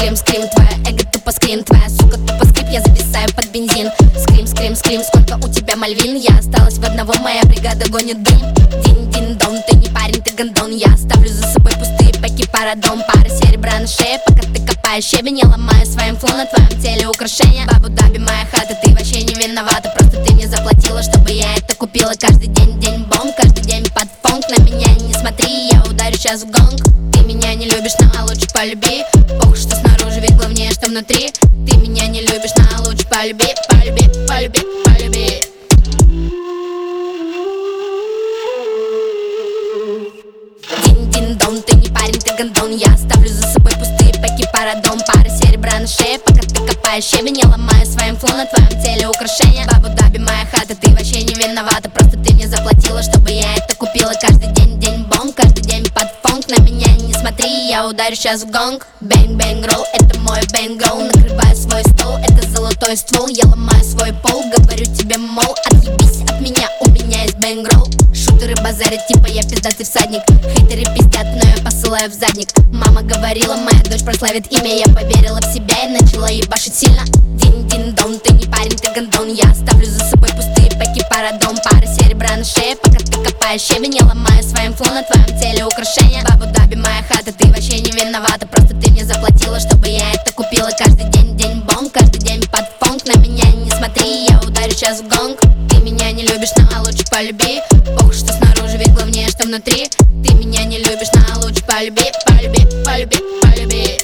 скрим, скрим, твоя эго тупо скрин, твоя сука тупо скрип, я зависаю под бензин. Скрим, скрим, скрим, сколько у тебя мальвин? Я осталась в одного, моя бригада гонит дым. Дин-дин-дон, ты не парень, ты гондон. Я оставлю за собой пустые паки, парадом. Пара серебра на шее, пока ты копаешь щебень. Я ломаю своим флоу на твоем теле украшения. Бабу-даби, моя хата, ты вообще не виновата. Просто ты мне заплатила, чтобы я это купила. Каждый день день-бомб, каждый день под фонк. На меня не смотри, я ударю сейчас в гонг. Ты меня не любишь, но лучше полюби. Похуй, что снаружи, ведь главнее, что внутри. Ты меня не любишь, но лучше полюби, полюби, полюби, полюби. Дин-дин-дон, ты не парень, ты гондон. Я оставлю за собой пустые паки, парадом. Пара серебра на шее, пока ты копаешь щебень. Я ломаю своим флоу на твоем теле украшения. Бабу-даби, моя хата, ты вообще не виновата. Просто ты мне заплатила, чтобы я это купила. Каждый день день-бомб, каждый день под фонк. На меня не смотри, я ударю сейчас в гонг. Бэнг-бэнг-ролл, это мой бэнг-ролл. Накрываю свой стол, это золотой ствол. Я ломаю свой пол, говорю тебе, мол, отъебись от меня, у меня есть бэнг-ролл. Шутеры базарят, типа я пиздатый всадник. Хейтеры пиздят, но я посылаю в задник. Мама говорила, моя дочь прославит имя. Я поверила в себя и начала ебашить сильно. Дин-дин-дон, ты не парень, ты гондон. Я оставлю за собой пустые паки, парадом. Пара серебра на шее, пока ты копаешь щебень. Я ломаю своим флоу на твоем теле украшения. Бабу-даби, моя хата, ты вообще не виновата. Просто ты мне заплатила, чтобы я это купила. Каждый день день-бомб, каждый день под фонк. На меня не смотри, я ударю сейчас в гонг. Ты меня не любишь, но лучше полюби. Похуй, что снаружи, ведь главнее, что внутри. Ты меня не любишь, но лучше полюби, полюби, полюби, полюби.